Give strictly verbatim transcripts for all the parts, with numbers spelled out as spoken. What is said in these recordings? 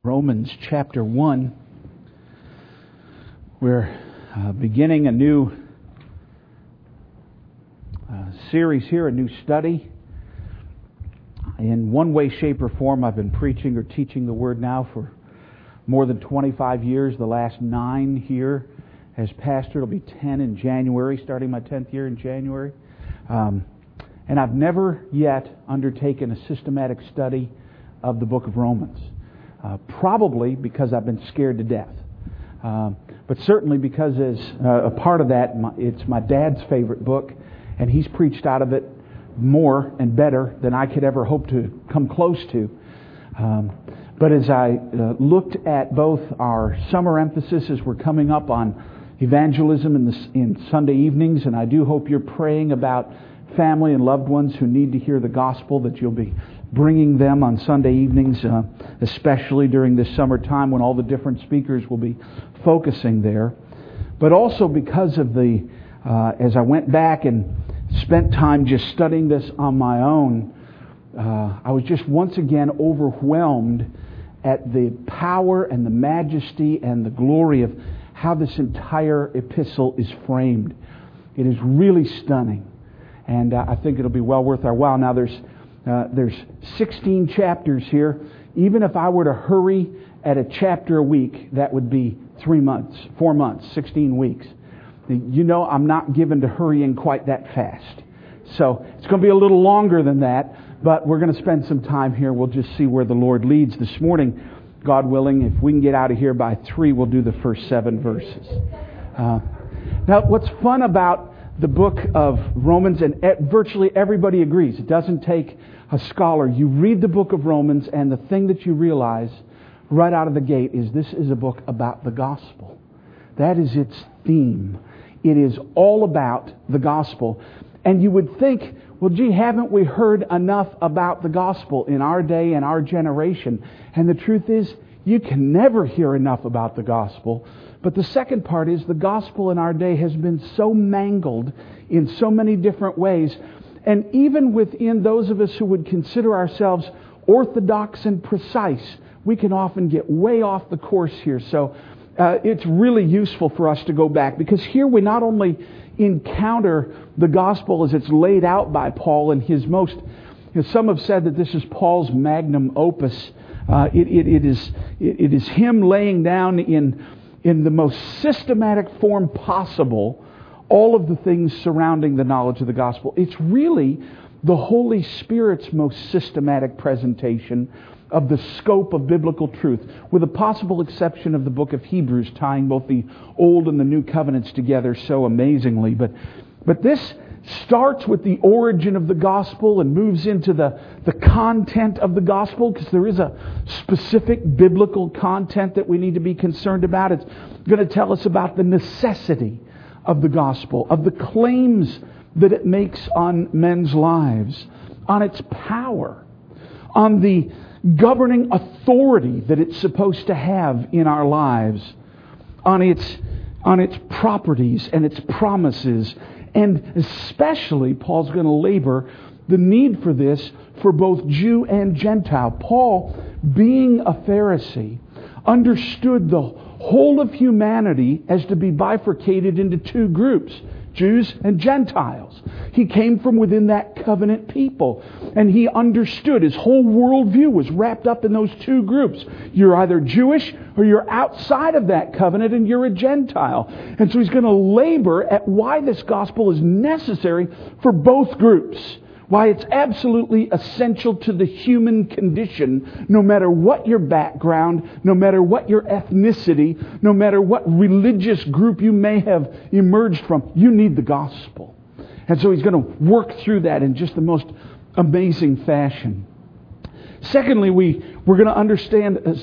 Romans chapter one. We're uh, beginning a new uh, series here, a new study. In one way, shape, or form, I've been preaching or teaching the Word now for more than twenty-five years. The last nine here as pastor. It'll be ten in January, starting my tenth year in January. Um, and I've never yet undertaken a systematic study of the book of Romans. Uh, probably because I've been scared to death. Uh, but certainly because as uh, a part of that, my, it's my dad's favorite book, and he's preached out of it more and better than I could ever hope to come close to. Um, but as I uh, looked at both our summer emphasis as we're coming up on evangelism in, the, in Sunday evenings, and I do hope you're praying about family and loved ones who need to hear the gospel, that you'll be bringing them on Sunday evenings, uh, especially during this summertime when all the different speakers will be focusing there. But also because of the, uh, as I went back and spent time just studying this on my own, uh, I was just once again overwhelmed at the power and the majesty and the glory of how this entire epistle is framed. It is really stunning. And uh, I think it'll be well worth our while. Now there's Uh, there's sixteen chapters here. Even if I were to hurry at a chapter a week, that would be three months, four months, sixteen weeks. You know I'm not given to hurrying quite that fast. So it's going to be a little longer than that, but we're going to spend some time here. We'll just see where the Lord leads this morning. God willing, if we can get out of here by three, we'll do the first seven verses. Uh, now, what's fun about the book of Romans, and virtually everybody agrees, it doesn't take a scholar. You read the book of Romans, and the thing that you realize right out of the gate is this is a book about the gospel. That is its theme. It is all about the gospel. And you would think, well, gee, haven't we heard enough about the gospel in our day and our generation? And the truth is, you can never hear enough about the gospel. But the second part is the gospel in our day has been so mangled in so many different ways. And even within those of us who would consider ourselves orthodox and precise, we can often get way off the course here. So uh, it's really useful for us to go back, because here we not only encounter the gospel as it's laid out by Paul in his most, you know, some have said that this is Paul's magnum opus. Uh, it, it, it is it, it is him laying down in in the most systematic form possible all of the things surrounding the knowledge of the gospel. It's really the Holy Spirit's most systematic presentation of the scope of biblical truth, with a possible exception of the book of Hebrews, tying both the Old and the New Covenants together so amazingly. But but this starts with the origin of the gospel and moves into the, the content of the gospel, because there is a specific biblical content that we need to be concerned about. It's going to tell us about the necessity of the gospel, of the claims that it makes on men's lives, on its power, on the governing authority that it's supposed to have in our lives, on its, on its properties and its promises. And especially, Paul's going to labor the need for this for both Jew and Gentile. Paul, being a Pharisee, understood the whole of humanity as to be bifurcated into two groups, Jews and Gentiles. He came from within that covenant people, and he understood his whole worldview was wrapped up in those two groups. You're either Jewish or you're outside of that covenant and you're a Gentile. And so he's going to labor at why this gospel is necessary for both groups. Why it's absolutely essential to the human condition, no matter what your background, no matter what your ethnicity, no matter what religious group you may have emerged from, you need the gospel. And so he's going to work through that in just the most amazing fashion. Secondly, we, we're going to understand as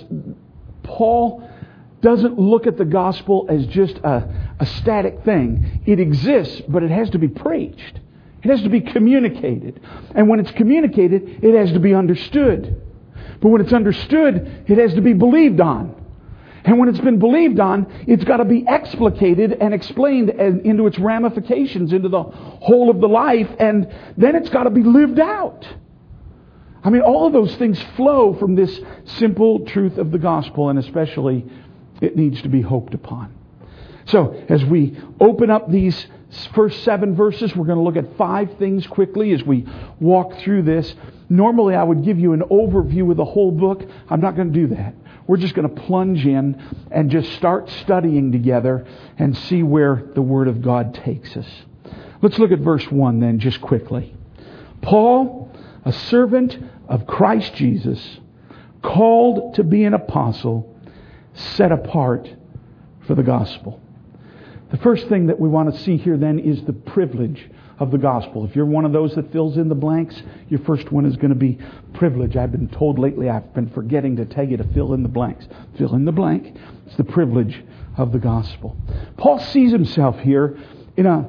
Paul doesn't look at the gospel as just a, a static thing. It exists, but it has to be preached. It has to be communicated. And when it's communicated, it has to be understood. But when it's understood, it has to be believed on. And when it's been believed on, it's got to be explicated and explained into its ramifications, into the whole of the life. And then it's got to be lived out. I mean, all of those things flow from this simple truth of the gospel, and especially it needs to be hoped upon. So, as we open up these first seven verses, we're going to look at five things quickly as we walk through this. Normally, I would give you an overview of the whole book. I'm not going to do that. We're just going to plunge in and just start studying together and see where the Word of God takes us. Let's look at verse one then, just quickly. Paul, a servant of Christ Jesus, called to be an apostle, set apart for the gospel. The first thing that we want to see here then is the privilege of the gospel. If you're one of those that fills in the blanks, your first one is going to be privilege. I've been told lately I've been forgetting to tell you to fill in the blanks. Fill in the blank. It's the privilege of the gospel. Paul sees himself here in a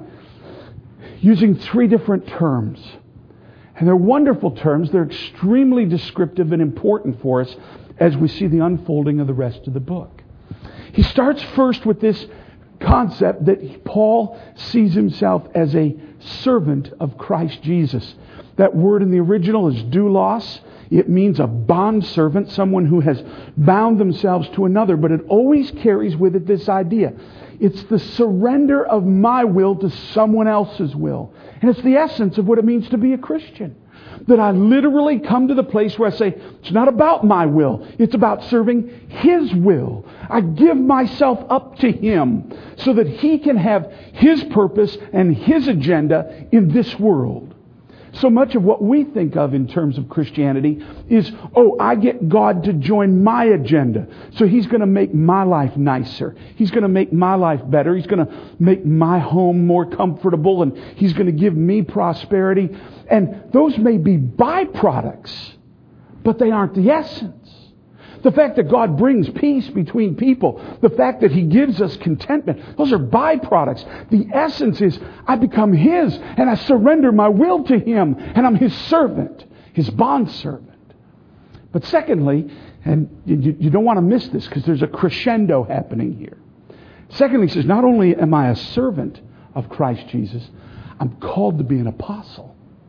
using three different terms. And they're wonderful terms. They're extremely descriptive and important for us as we see the unfolding of the rest of the book. He starts first with this concept that Paul sees himself as a servant of Christ Jesus. That word in the original is doulos. It means a bondservant, someone who has bound themselves to another, but it always carries with it this idea. It's the surrender of my will to someone else's will. And it's the essence of what it means to be a Christian. That I literally come to the place where I say, it's not about my will. It's about serving His will. I give myself up to Him so that He can have His purpose and His agenda in this world. So much of what we think of in terms of Christianity is, oh, I get God to join my agenda. So He's going to make my life nicer. He's going to make my life better. He's going to make my home more comfortable. And He's going to give me prosperity. And those may be byproducts, but they aren't the essence. The fact that God brings peace between people, the fact that He gives us contentment, those are byproducts. The essence is I become His and I surrender my will to Him and I'm His servant, His bondservant. But secondly, and you, you don't want to miss this because there's a crescendo happening here. Secondly, He says, not only am I a servant of Christ Jesus, I'm called to be an apostle.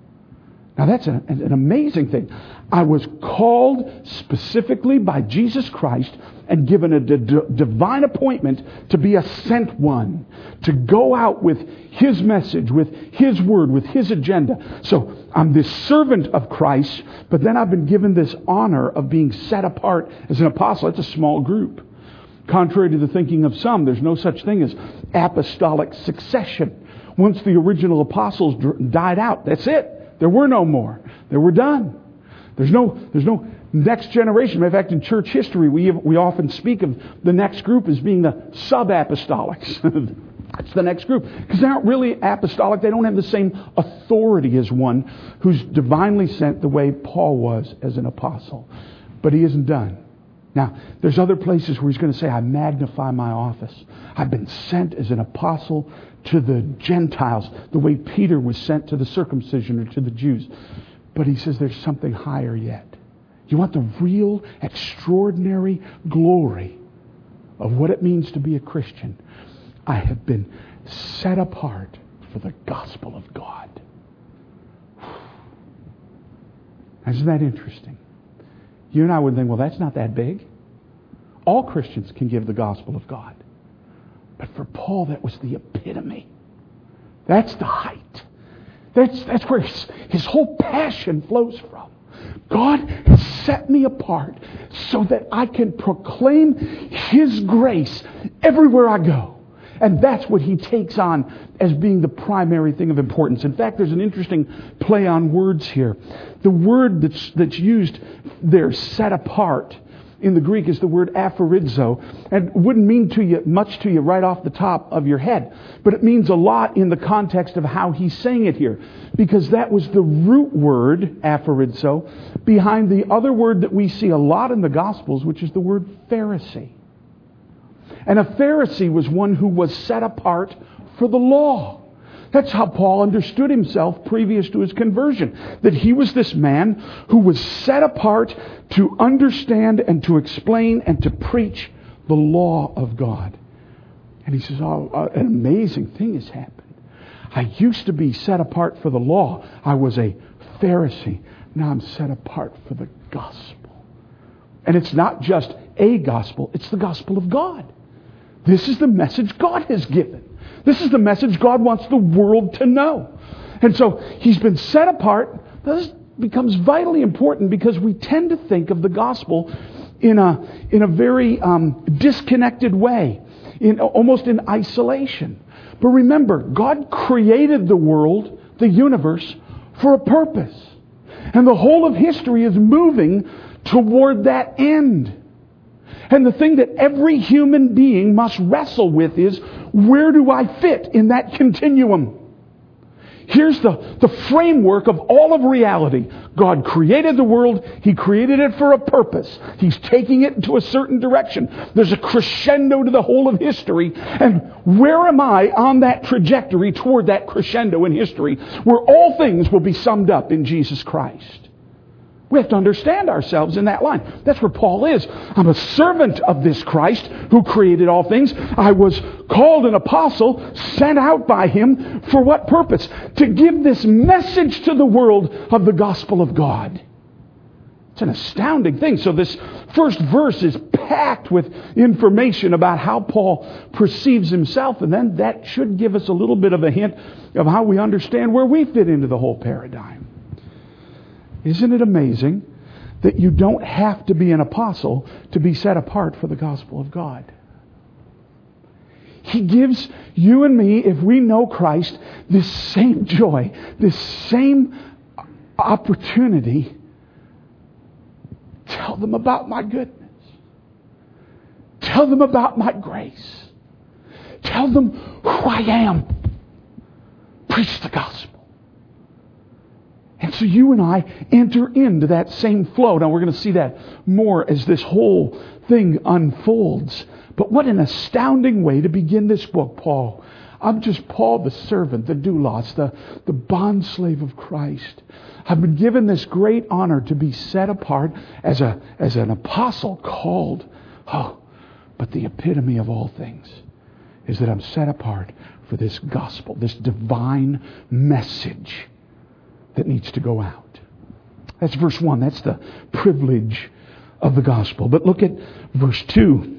Now that's an, an amazing thing. I was called specifically by Jesus Christ and given a d- d- divine appointment to be a sent one. To go out with His message, with His word, with His agenda. So I'm this servant of Christ, but then I've been given this honor of being set apart as an apostle. It's a small group. Contrary to the thinking of some, there's no such thing as apostolic succession. Once the original apostles d- died out, that's it. There were no more. They were done. There's no, there's no next generation. In fact, in church history, we we often speak of the next group as being the sub-apostolics. That's the next group. Because they aren't really apostolic. They don't have the same authority as one who's divinely sent the way Paul was as an apostle. But he isn't done. Now, there's other places where he's going to say, I magnify my office. I've been sent as an apostle to the Gentiles, the way Peter was sent to the circumcision or to the Jews. But he says there's something higher yet. You want the real, extraordinary glory of what it means to be a Christian? I have been set apart for the gospel of God. Isn't that interesting? You and I would think, well, that's not that big. All Christians can give the gospel of God. But for Paul, that was the epitome. That's the height. That's, that's where his, his whole passion flows from. God has set me apart so that I can proclaim His grace everywhere I go. And that's what he takes on as being the primary thing of importance. In fact, there's an interesting play on words here. The word that's, that's used there, set apart, in the Greek is the word aphorizo, and it wouldn't mean to you much to you right off the top of your head, but it means a lot in the context of how he's saying it here, because that was the root word, aphorizo, behind the other word that we see a lot in the Gospels, which is the word Pharisee. And a Pharisee was one who was set apart for the law. That's how Paul understood himself previous to his conversion. That he was this man who was set apart to understand and to explain and to preach the law of God. And he says, oh, an amazing thing has happened. I used to be set apart for the law. I was a Pharisee. Now I'm set apart for the gospel. And it's not just a gospel, it's the gospel of God. This is the message God has given. This is the message God wants the world to know. And so he's been set apart. This becomes vitally important because we tend to think of the gospel in a, in a very um, disconnected way, in almost in isolation. But remember, God created the world, the universe, for a purpose. And the whole of history is moving toward that end. And the thing that every human being must wrestle with is, where do I fit in that continuum? Here's the, the framework of all of reality. God created the world. He created it for a purpose. He's taking it into a certain direction. There's a crescendo to the whole of history. And where am I on that trajectory toward that crescendo in history, where all things will be summed up in Jesus Christ? We have to understand ourselves in that line. That's where Paul is. I'm a servant of this Christ who created all things. I was called an apostle, sent out by Him. For what purpose? To give this message to the world of the gospel of God. It's an astounding thing. So this first verse is packed with information about how Paul perceives himself. And then that should give us a little bit of a hint of how we understand where we fit into the whole paradigm. Isn't it amazing that you don't have to be an apostle to be set apart for the gospel of God? He gives you and me, if we know Christ, this same joy, this same opportunity. Tell them about my goodness. Tell them about my grace. Tell them who I am. Preach the gospel. And so you and I enter into that same flow. Now we're going to see that more as this whole thing unfolds. But what an astounding way to begin this book, Paul. I'm just Paul, the servant, the doulos, the, the bondslave of Christ. I've been given this great honor to be set apart as a as an apostle called. Oh, but the epitome of all things is that I'm set apart for this gospel, this divine message that needs to go out. That's verse one. That's the privilege of the gospel. But look at verse two.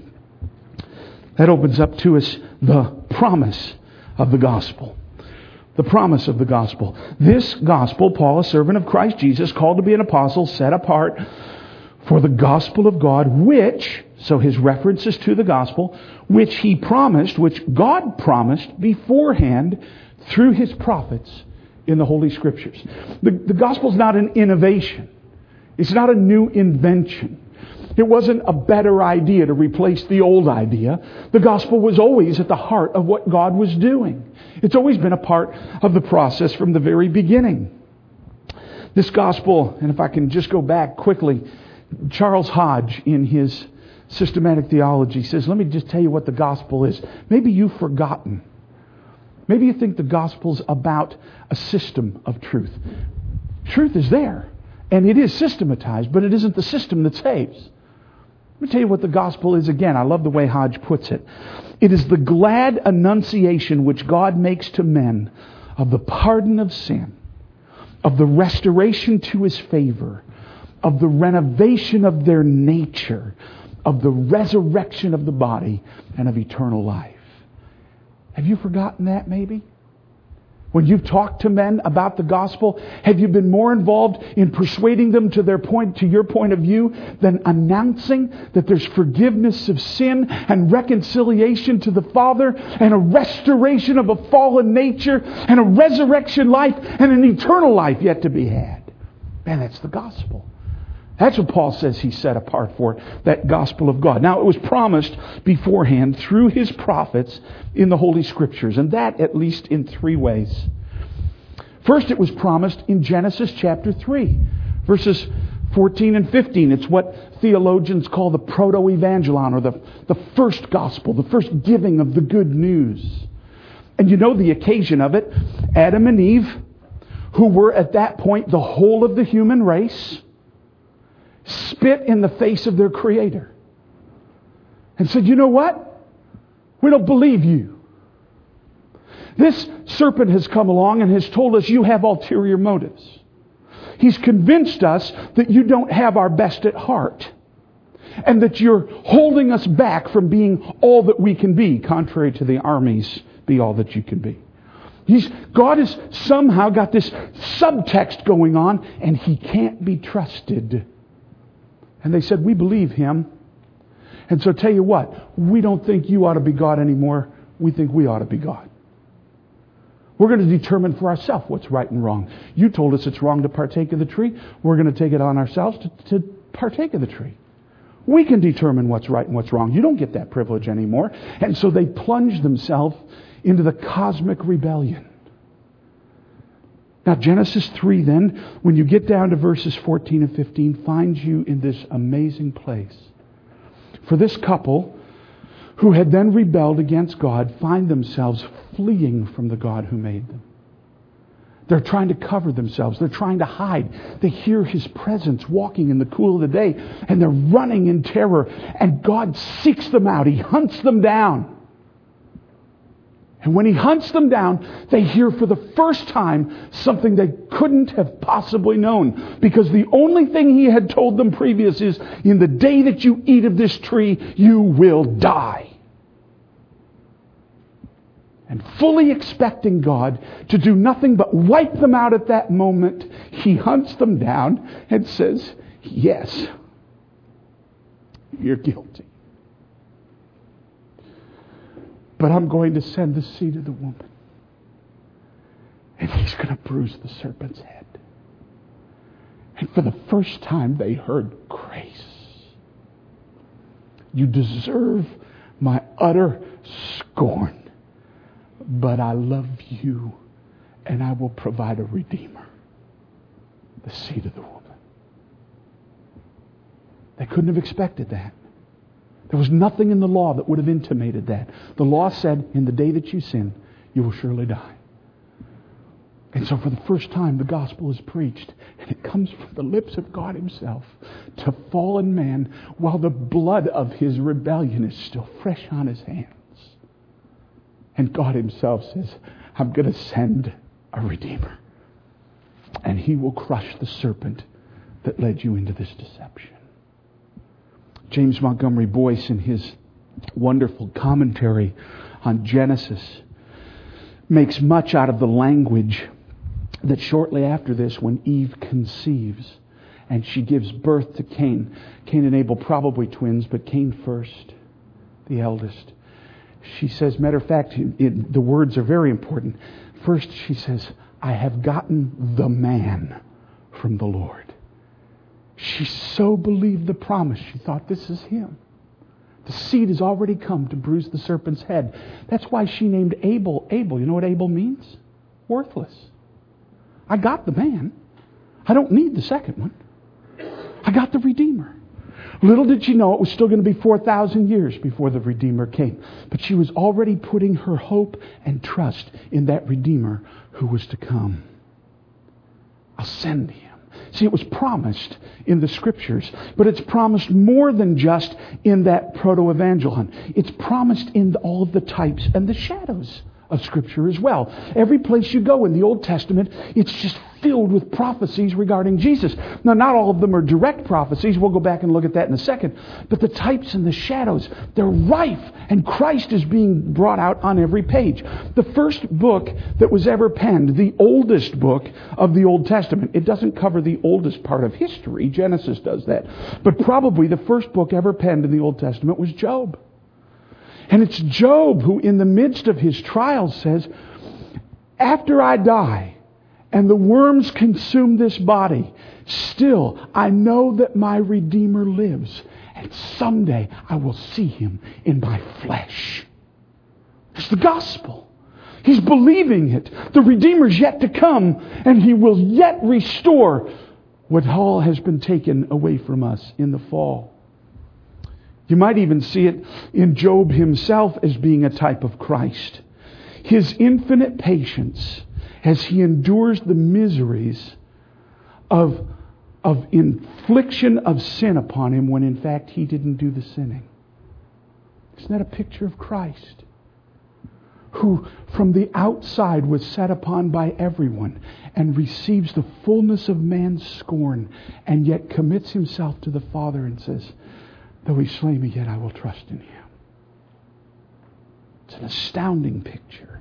That opens up to us the promise of the gospel. The promise of the gospel. This gospel, Paul, a servant of Christ Jesus, called to be an apostle, set apart for the gospel of God, which, so his references to the gospel, which he promised, which God promised beforehand through his prophets in the Holy Scriptures. The, the gospel is not an innovation. It's not a new invention. It wasn't a better idea to replace the old idea. The gospel was always at the heart of what God was doing. It's always been a part of the process from the very beginning. This gospel, and if I can just go back quickly, Charles Hodge in his systematic theology says, let me just tell you what the gospel is. Maybe you've forgotten. Maybe you think the gospel's about a system of truth. Truth is there, and it is systematized, but it isn't the system that saves. Let me tell you what the gospel is again. I love the way Hodge puts it. It is the glad annunciation which God makes to men of the pardon of sin, of the restoration to His favor, of the renovation of their nature, of the resurrection of the body, and of eternal life. Have you forgotten that maybe? When you've talked to men about the gospel, have you been more involved in persuading them to their point, to your point of view, than announcing that there's forgiveness of sin and reconciliation to the Father and a restoration of a fallen nature and a resurrection life and an eternal life yet to be had? Man, that's the gospel. That's what Paul says he's set apart for, that gospel of God. Now, it was promised beforehand through his prophets in the Holy Scriptures, and that at least in three ways. First, it was promised in Genesis chapter three, verses fourteen and fifteen. It's what theologians call the proto-evangelon, or the, the first gospel, the first giving of the good news. And you know the occasion of it. Adam and Eve, who were at that point the whole of the human race, spit in the face of their Creator and said, you know what? We don't believe you. This serpent has come along and has told us you have ulterior motives. He's convinced us that you don't have our best at heart. And that you're holding us back from being all that we can be, contrary to the armies, be all that you can be. He's, God has somehow got this subtext going on, and He can't be trusted. And they said, we believe Him. And so tell you what, we don't think you ought to be God anymore. We think we ought to be God. We're going to determine for ourselves what's right and wrong. You told us it's wrong to partake of the tree. We're going to take it on ourselves to, to partake of the tree. We can determine what's right and what's wrong. You don't get that privilege anymore. And so they plunge themselves into the cosmic rebellion. Now Genesis three then, when you get down to verses fourteen and fifteen, finds you in this amazing place. For this couple, who had then rebelled against God, find themselves fleeing from the God who made them. They're trying to cover themselves. They're trying to hide. They hear His presence walking in the cool of the day, and they're running in terror. And God seeks them out. He hunts them down. And when He hunts them down, they hear for the first time something they couldn't have possibly known. Because the only thing He had told them previous is, in the day that you eat of this tree, you will die. And fully expecting God to do nothing but wipe them out at that moment, He hunts them down and says, yes, you're guilty. But I'm going to send the seed of the woman. And he's going to bruise the serpent's head. And for the first time they heard grace. You deserve my utter scorn. But I love you, and I will provide a redeemer. The seed of the woman. They couldn't have expected that. There was nothing in the law that would have intimated that. The law said, in the day that you sin, you will surely die. And so for the first time, the gospel is preached. And it comes from the lips of God Himself to fallen man while the blood of his rebellion is still fresh on his hands. And God Himself says, I'm going to send a Redeemer. And He will crush the serpent that led you into this deception. James Montgomery Boyce, in his wonderful commentary on Genesis, makes much out of the language that shortly after this, when Eve conceives and she gives birth to Cain, Cain and Abel probably twins, but Cain first, the eldest. She says, matter of fact, it, the words are very important. First, she says, I have gotten the man from the Lord. She so believed the promise, she thought, this is him. The seed has already come to bruise the serpent's head. That's why she named Abel Abel. You know what Abel means? Worthless. I got the man. I don't need the second one. I got the Redeemer. Little did she know it was still going to be four thousand years before the Redeemer came. But she was already putting her hope and trust in that Redeemer who was to come. I'll send Him. See, it was promised in the Scriptures, but it's promised more than just in that proto-evangelon. It's promised in all of the types and the shadows of Scripture as well. Every place you go in the Old Testament, it's just filled with prophecies regarding Jesus. Now, not all of them are direct prophecies. We'll go back and look at that in a second. But the types and the shadows, they're rife, and Christ is being brought out on every page. The first book that was ever penned, the oldest book of the Old Testament, it doesn't cover the oldest part of history. Genesis does that. But probably the first book ever penned in the Old Testament was Job. And it's Job who, in the midst of his trials, says, after I die and the worms consume this body, still I know that my Redeemer lives. And someday I will see Him in my flesh. It's the gospel. He's believing it. The Redeemer's yet to come, and He will yet restore what all has been taken away from us in the fall. You might even see it in Job himself as being a type of Christ. His infinite patience as he endures the miseries of, of infliction of sin upon him when in fact he didn't do the sinning. Isn't that a picture of Christ? who from the outside was set upon by everyone and receives the fullness of man's scorn, and yet commits himself to the Father and says, though he slay me, yet I will trust in him. It's an astounding picture.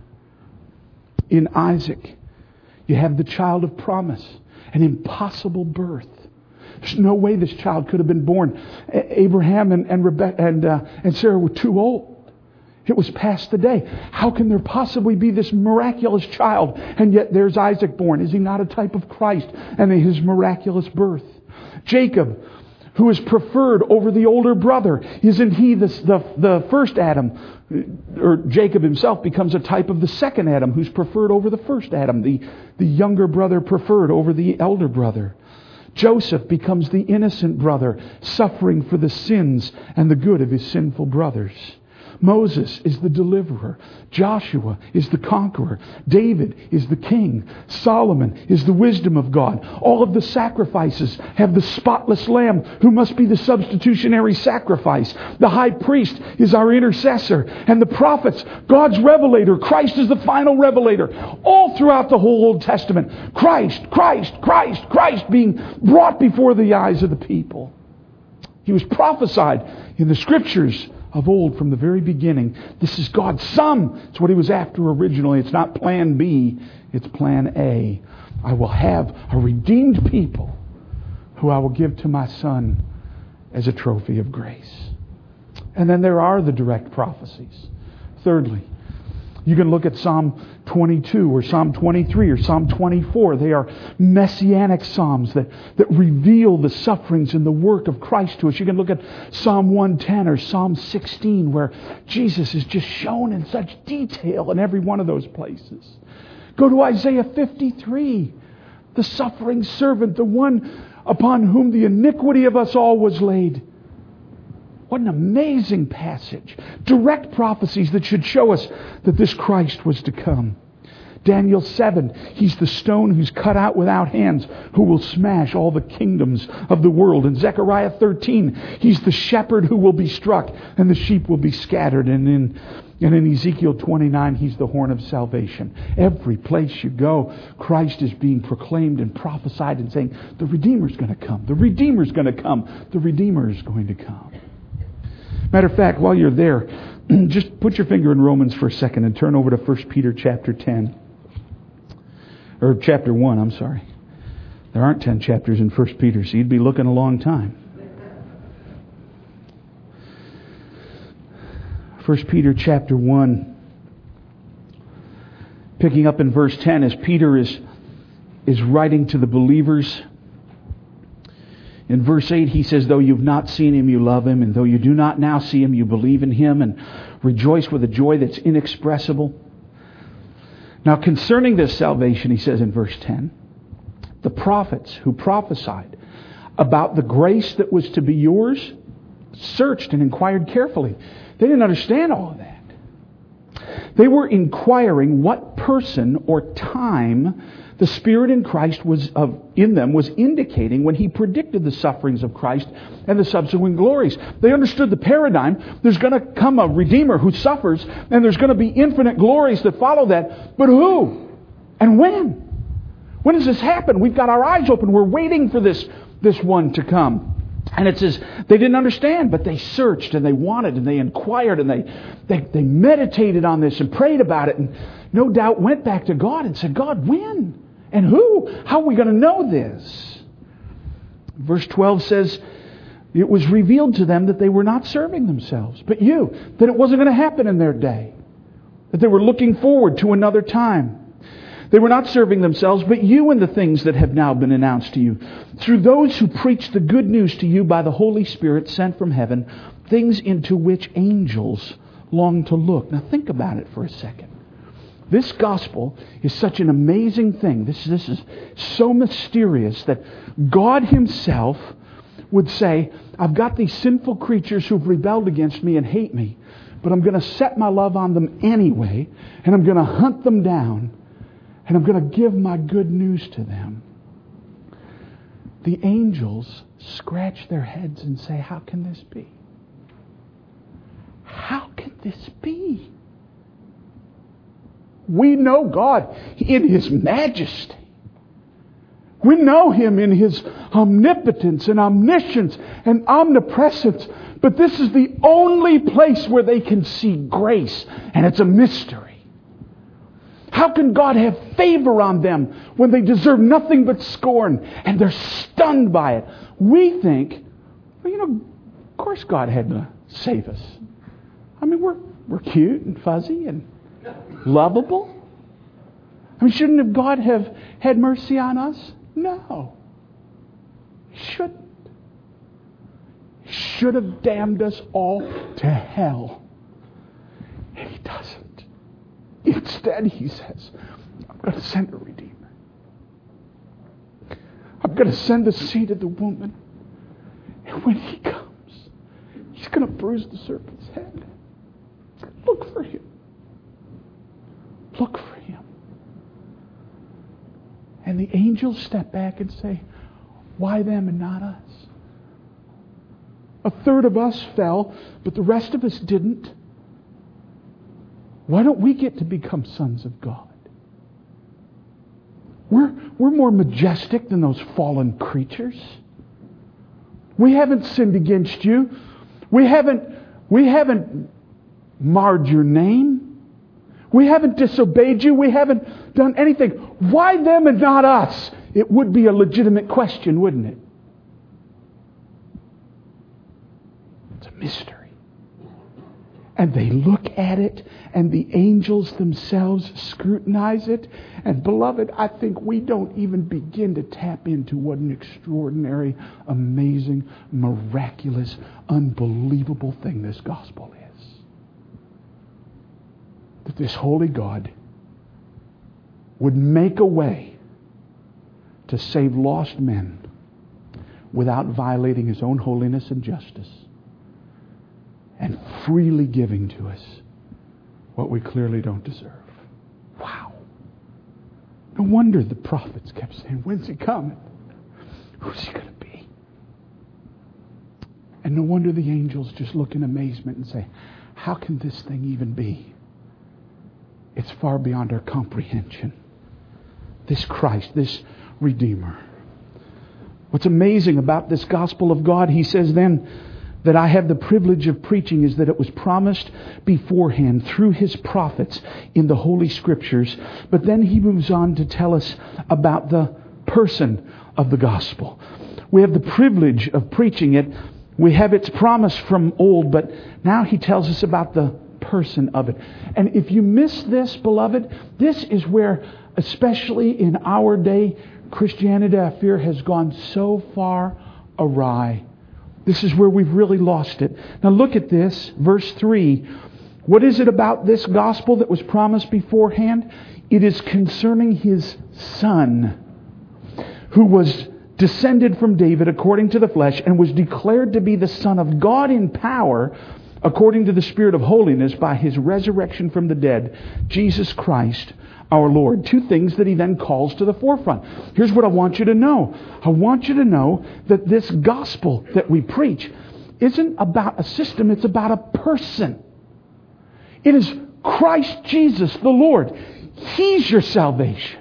In Isaac, you have the child of promise, an impossible birth. There's no way this child could have been born. Abraham and and Rebecca and uh, and Sarah were too old. It was past the day. How can there possibly be this miraculous child? And yet there's Isaac born. Is he not a type of Christ and his miraculous birth? Jacob, who is preferred over the older brother, isn't he the, the, the first Adam? Or Jacob himself becomes a type of the second Adam, who's preferred over the first Adam, the, the younger brother preferred over the elder brother. Joseph becomes the innocent brother, suffering for the sins and the good of his sinful brothers. Moses is the deliverer. Joshua is the conqueror. David is the king. Solomon is the wisdom of God. All of the sacrifices have the spotless lamb who must be the substitutionary sacrifice. The high priest is our intercessor. And the prophets, God's revelator. Christ is the final revelator. All throughout the whole Old Testament, Christ, Christ, Christ, Christ being brought before the eyes of the people. He was prophesied in the Scriptures of old from the very beginning. This is God's Son. It's what He was after originally. It's not plan B. It's plan A. I will have a redeemed people who I will give to my Son as a trophy of grace. And then there are the direct prophecies. Thirdly, you can look at Psalm twenty-two or Psalm twenty-three or Psalm twenty-four. They are messianic psalms that, that reveal the sufferings and the work of Christ to us. You can look at Psalm one ten or Psalm sixteen, where Jesus is just shown in such detail in every one of those places. Go to Isaiah fifty-three, the suffering servant, the one upon whom the iniquity of us all was laid. What an amazing passage. Direct prophecies that should show us that this Christ was to come. Daniel seven, He's the stone who's cut out without hands, who will smash all the kingdoms of the world. In Zechariah thirteen, He's the shepherd who will be struck and the sheep will be scattered. And in, and in Ezekiel twenty-nine, He's the horn of salvation. Every place you go, Christ is being proclaimed and prophesied and saying, the Redeemer's going to come. The Redeemer's going to come. The Redeemer is going to come. Matter of fact, while you're there, just put your finger in Romans for a second and turn over to First Peter chapter ten. Or chapter one, I'm sorry. There aren't ten chapters in First Peter, so you'd be looking a long time. First Peter chapter one. Picking up in verse ten, as Peter is, is writing to the believers. In verse eight, he says, though you've not seen Him, you love Him. And though you do not now see Him, you believe in Him and rejoice with a joy that's inexpressible. Now, concerning this salvation, he says in verse ten, the prophets who prophesied about the grace that was to be yours searched and inquired carefully. They didn't understand all of that. They were inquiring what person or time the Spirit in Christ was of in them was indicating when He predicted the sufferings of Christ and the subsequent glories. They understood the paradigm. There's going to come a Redeemer who suffers, and there's going to be infinite glories that follow that. But who? And when? When does this happen? We've got our eyes open. We're waiting for this, this one to come. And it says they didn't understand, but they searched and they wanted and they inquired and they, they, they meditated on this and prayed about it, and no doubt went back to God and said, God, when? And who? How are we going to know this? Verse twelve says, it was revealed to them that they were not serving themselves, but you, that it wasn't going to happen in their day, that they were looking forward to another time. They were not serving themselves, but you and the things that have now been announced to you, through those who preach the good news to you by the Holy Spirit sent from heaven, things into which angels long to look. Now think about it for a second. This gospel is such an amazing thing. This, this is so mysterious that God Himself would say, I've got these sinful creatures who've rebelled against me and hate me, but I'm going to set my love on them anyway, and I'm going to hunt them down, and I'm going to give my good news to them. The angels scratch their heads and say, how can this be? How can this be? We know God in His majesty. We know Him in His omnipotence and omniscience and omnipresence. But this is the only place where they can see grace. And it's a mystery. How can God have favor on them when they deserve nothing but scorn and they're stunned by it? We think, well, you know, of course God had to save us. I mean, we're, we're cute and fuzzy and lovable. I mean, shouldn't have God have had mercy on us? No. He shouldn't. He should have damned us all to hell. And He doesn't. Instead, He says, I'm going to send a Redeemer. I'm going to send the seed of the woman. And when He comes, He's going to bruise the serpent's head. Look for Him. Look for Him. And the angels step back and say, why them and not us? A third of us fell, but the rest of us didn't. Why don't we get to become sons of God? We're, we're more majestic than those fallen creatures. We haven't sinned against you. We haven't, we haven't marred your name. We haven't disobeyed you. We haven't done anything. Why them and not us? It would be a legitimate question, wouldn't it? It's a mystery. And they look at it, and the angels themselves scrutinize it. And beloved, I think we don't even begin to tap into what an extraordinary, amazing, miraculous, unbelievable thing this gospel is. That this holy God would make a way to save lost men without violating His own holiness and justice, and freely giving to us what we clearly don't deserve. Wow. No wonder the prophets kept saying, when's He coming? Who's He going to be? And no wonder the angels just look in amazement and say, how can this thing even be? It's far beyond our comprehension. This Christ, this Redeemer. What's amazing about this gospel of God, He says then, that I have the privilege of preaching, is that it was promised beforehand through His prophets in the Holy Scriptures. But then He moves on to tell us about the person of the gospel. We have the privilege of preaching it. We have its promise from old, but now He tells us about the person of it. And if you miss this, beloved, this is where, especially in our day, Christianity, I fear, has gone so far awry. This is where we've really lost it. Now look at this, verse three. What is it about this gospel that was promised beforehand? It is concerning His Son, who was descended from David according to the flesh, and was declared to be the Son of God in power, according to the Spirit of holiness, by His resurrection from the dead, Jesus Christ our Lord. Two things that He then calls to the forefront. Here's what I want you to know. I want you to know that this gospel that we preach isn't about a system, it's about a person. It is Christ Jesus the Lord. He's your salvation.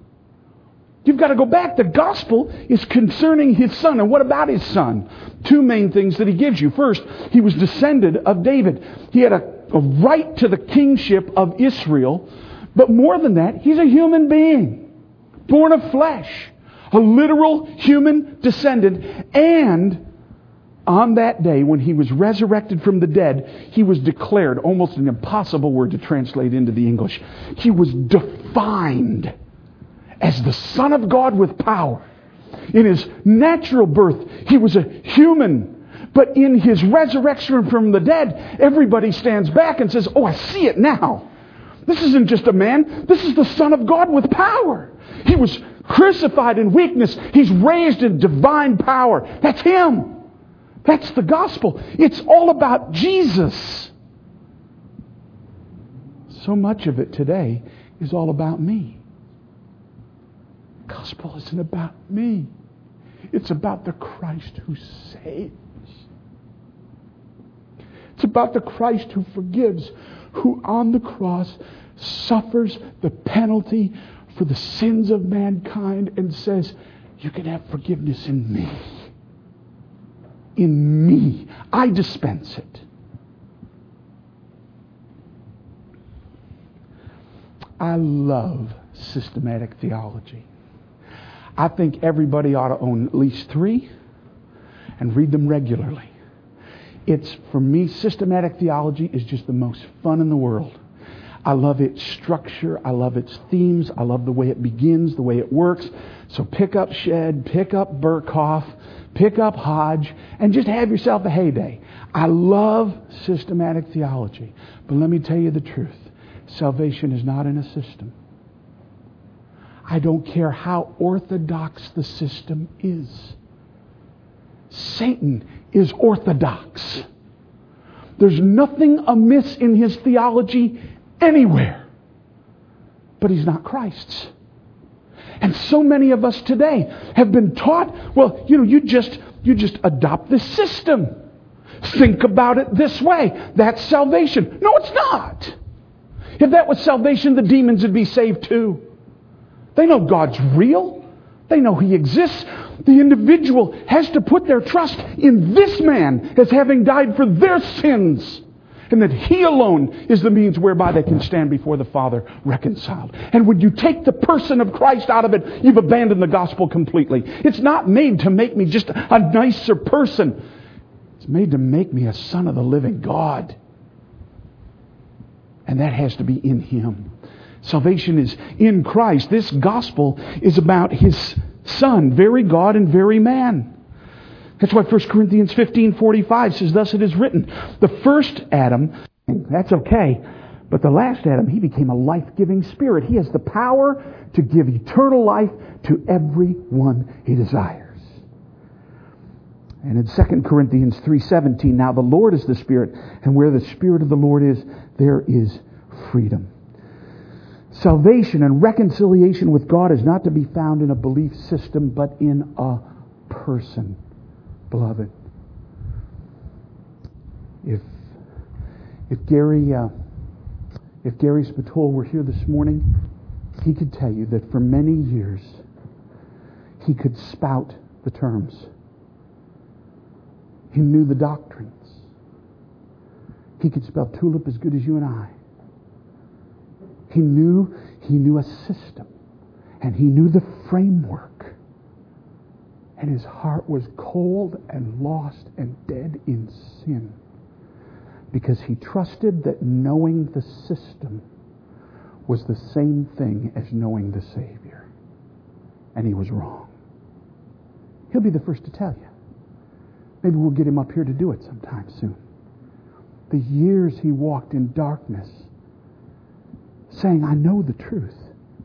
You've got to go back. The gospel is concerning His Son. And what about His Son? Two main things that He gives you. First, He was descended of David. He had a, a right to the kingship of Israel. But more than that, He's a human being, born of flesh, a literal human descendant. And on that day, when He was resurrected from the dead, He was declared, almost an impossible word to translate into the English, He was defined as the Son of God with power. In His natural birth, He was a human. But in His resurrection from the dead, everybody stands back and says, oh, I see it now. This isn't just a man. This is the Son of God with power. He was crucified in weakness. He's raised in divine power. That's Him. That's the gospel. It's all about Jesus. So much of it today is all about me. The gospel isn't about me. It's about the Christ who saves. It's about the Christ who forgives, who on the cross suffers the penalty for the sins of mankind and says, you can have forgiveness in me. In me. I dispense it. I love systematic theology. I think everybody ought to own at least three and read them regularly. It's, for me, systematic theology is just the most fun in the world. I love its structure. I love its themes. I love the way it begins, the way it works. So pick up Shedd, pick up Burkhoff, pick up Hodge, and just have yourself a heyday. I love systematic theology. But let me tell you the truth. Salvation is not in a system. I don't care how orthodox the system is. Satan is orthodox. There's nothing amiss in his theology anywhere. But he's not Christ's. And so many of us today have been taught, well, you know, you just you just adopt this system. Think about it this way. That's salvation. No, it's not. If that was salvation, the demons would be saved too. They know God's real. They know He exists. The individual has to put their trust in this man as having died for their sins. And that He alone is the means whereby they can stand before the Father reconciled. And when you take the person of Christ out of it, you've abandoned the gospel completely. It's not made to make me just a nicer person. It's made to make me a son of the living God. And that has to be in Him. Salvation is in Christ. This gospel is about His Son, very God and very man. That's why First Corinthians fifteen forty-five says, thus it is written, the first Adam, that's okay, but the last Adam, he became a life-giving spirit. He has the power to give eternal life to everyone he desires. And in Second Corinthians three seventeen, now the Lord is the Spirit, and where the Spirit of the Lord is, there is freedom. Salvation and reconciliation with God is not to be found in a belief system, but in a person, beloved. If if Gary uh, if Gary Spatola were here this morning, he could tell you that for many years he could spout the terms. He knew the doctrines. He could spell tulip as good as you and I. He knew he knew a system, and he knew the framework. And his heart was cold and lost and dead in sin, because he trusted that knowing the system was the same thing as knowing the Savior. And he was wrong. He'll be the first to tell you. Maybe we'll get him up here to do it sometime soon. The years he walked in darkness, saying, I know the truth.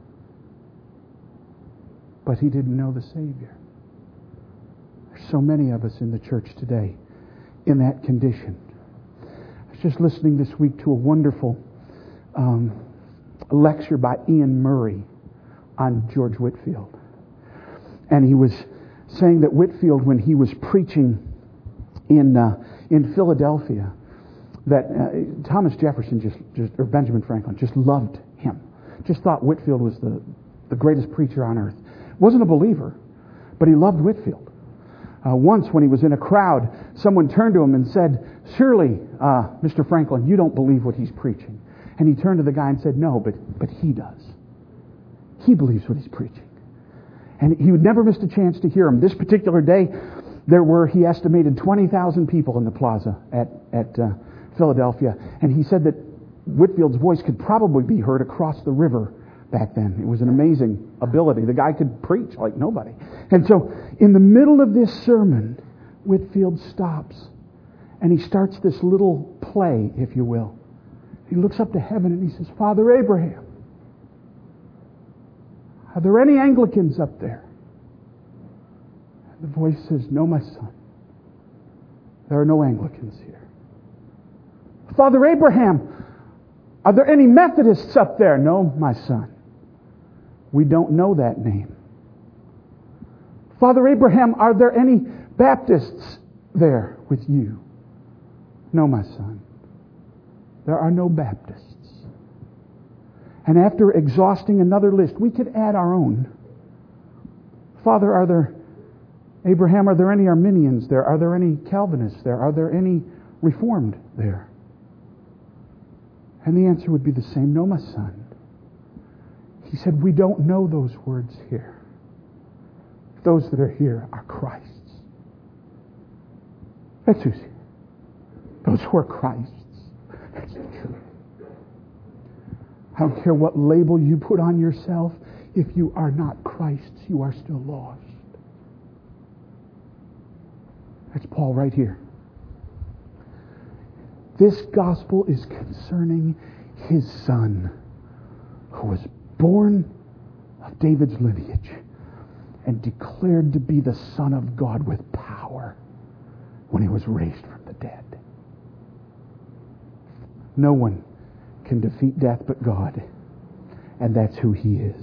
But he didn't know the Savior. There's so many of us in the church today in that condition. I was just listening this week to a wonderful um, lecture by Ian Murray on George Whitefield. And he was saying that Whitefield, when he was preaching in uh, in Philadelphia, that uh, Thomas Jefferson just, just, or Benjamin Franklin just loved him. Just thought Whitefield was the, the greatest preacher on earth. Wasn't a believer, but he loved Whitefield. Uh, once when he was in a crowd, someone turned to him and said, surely, uh, Mister Franklin, you don't believe what he's preaching. And he turned to the guy and said, no, but, but he does. He believes what he's preaching. And he would never miss a chance to hear him. This particular day, there were, he estimated, twenty thousand people in the plaza at, at uh, Philadelphia. And he said that Whitefield's voice could probably be heard across the river back then. It was an amazing ability. The guy could preach like nobody. And so, in the middle of this sermon, Whitefield stops. And he starts this little play, if you will. He looks up to heaven and he says, Father Abraham, are there any Anglicans up there? And the voice says, no, my son. There are no Anglicans here. Father Abraham, are there any Methodists up there? No, my son. We don't know that name. Father Abraham, are there any Baptists there with you? No, my son. there are no Baptists. And after exhausting another list, we could add our own. Father, are there, Abraham, are there any Arminians there? Are there any Calvinists there? Are there any Reformed there? And the answer would be the same. No, my son. He said, we don't know those words here. Those that are here are Christ's. That's who's here. Those who are Christ's. That's the truth. I don't care what label you put on yourself. If you are not Christ's, you are still lost. That's Paul right here. This gospel is concerning His Son, who was born of David's lineage and declared to be the Son of God with power when He was raised from the dead. No one can defeat death but God, and that's who He is.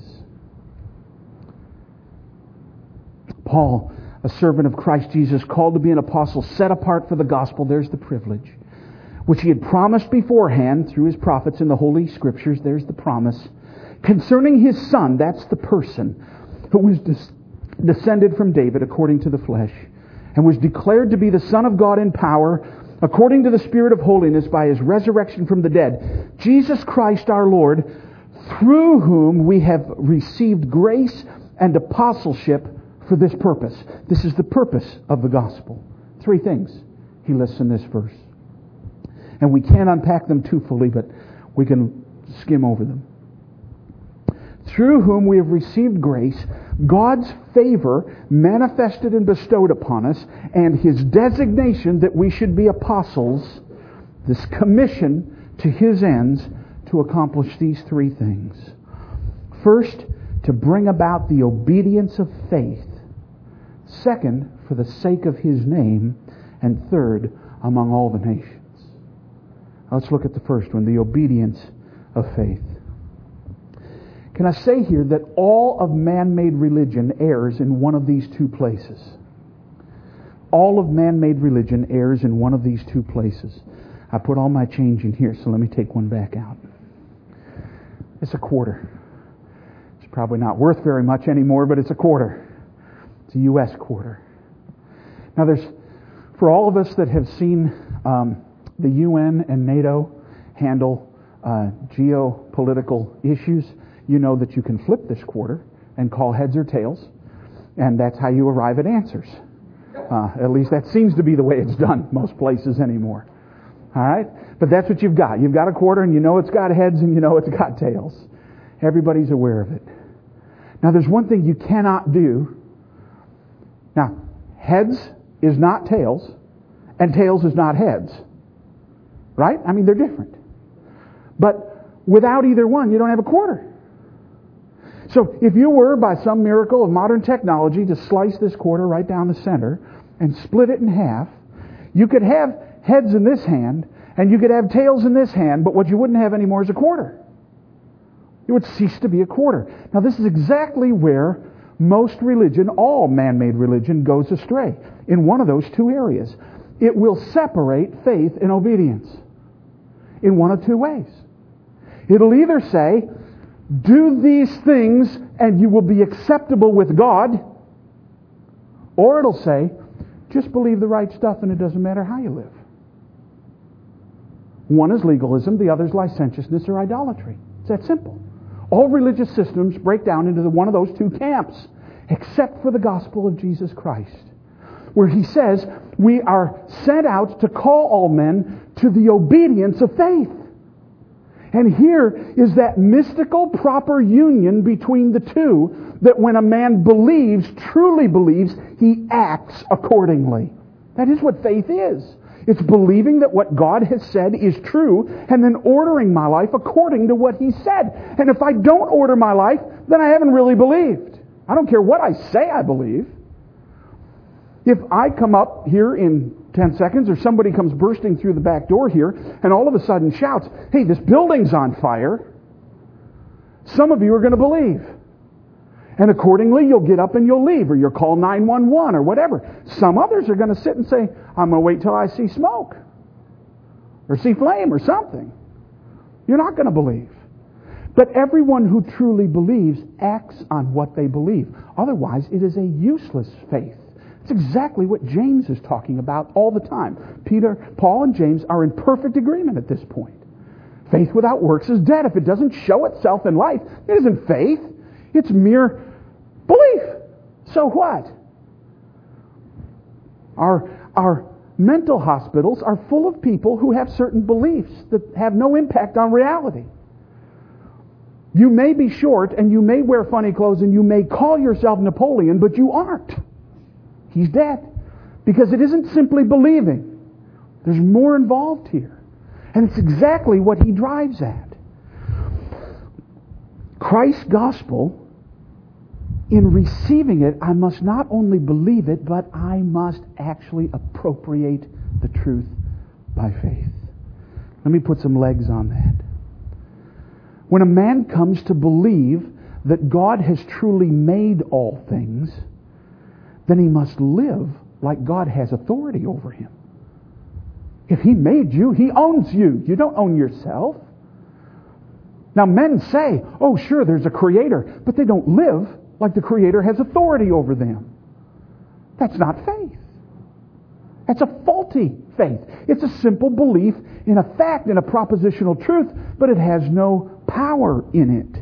Paul, a servant of Christ Jesus, called to be an apostle, set apart for the gospel, there's the privilege, which he had promised beforehand through his prophets in the Holy Scriptures, there's the promise, concerning His Son, that's the person, who was des- descended from David according to the flesh, and was declared to be the Son of God in power, according to the Spirit of holiness by His resurrection from the dead, Jesus Christ our Lord, through whom we have received grace and apostleship for this purpose. This is the purpose of the gospel. Three things he lists in this verse. And we can't unpack them too fully, but we can skim over them. Through whom we have received grace, God's favor manifested and bestowed upon us, and His designation that we should be apostles, this commission to His ends to accomplish these three things. First, to bring about the obedience of faith. Second, for the sake of His name. And third, among all the nations. Let's look at the first one, the obedience of faith. Can I say here that all of man-made religion errs in one of these two places? All of man-made religion errs in one of these two places. I put all my change in here, so let me take one back out. It's a quarter. It's probably not worth very much anymore, but it's a quarter. It's a U S quarter. Now there's, for all of us that have seen um, the U N and NATO handle uh, geopolitical issues, you know that you can flip this quarter and call heads or tails, and that's how you arrive at answers. Uh, at least that seems to be the way it's done most places anymore. All right? But that's what you've got. You've got a quarter, and you know it's got heads, and you know it's got tails. Everybody's aware of it. Now, there's one thing you cannot do. Now, heads is not tails, and tails is not heads. Right? I mean, they're different. But without either one, you don't have a quarter. So if you were, by some miracle of modern technology, to slice this quarter right down the center and split it in half, you could have heads in this hand and you could have tails in this hand, but what you wouldn't have anymore is a quarter. It would cease to be a quarter. Now this is exactly where most religion, all man-made religion, goes astray. In one of those two areas. It will separate faith and obedience in one of two ways. It'll either say, do these things and you will be acceptable with God, or it'll say, just believe the right stuff and it doesn't matter how you live. One is legalism, the other is licentiousness or idolatry. It's that simple. All religious systems break down into one of those two camps, except for the gospel of Jesus Christ, where He says we are sent out to call all men to the obedience of faith. And here is that mystical proper union between the two, that when a man believes, truly believes, he acts accordingly. That is what faith is. It's believing that what God has said is true and then ordering my life according to what He said. And if I don't order my life, then I haven't really believed. I don't care what I say I believe. If I come up here in ten seconds, or somebody comes bursting through the back door here and all of a sudden shouts, hey, this building's on fire, some of you are going to believe. And accordingly, you'll get up and you'll leave, or you'll call nine one one or whatever. Some others are going to sit and say, I'm going to wait till I see smoke or see flame or something. You're not going to believe. But everyone who truly believes acts on what they believe. Otherwise, it is a useless faith. It's exactly what James is talking about all the time. Peter, Paul and James are in perfect agreement at this point. Faith without works is dead. If it doesn't show itself in life, it isn't faith. It's mere belief. So what? Our, our mental hospitals are full of people who have certain beliefs that have no impact on reality. You may be short and you may wear funny clothes and you may call yourself Napoleon, but you aren't. He's dead. Because it isn't simply believing. There's more involved here. And it's exactly what he drives at. Christ's gospel, in receiving it, I must not only believe it, but I must actually appropriate the truth by faith. Let me put some legs on that. When a man comes to believe that God has truly made all things, then he must live like God has authority over him. If he made you, he owns you. You don't own yourself. Now men say, oh sure, there's a creator, but they don't live like the creator has authority over them. That's not faith. That's a faulty faith. It's a simple belief in a fact, in a propositional truth, but it has no power in it.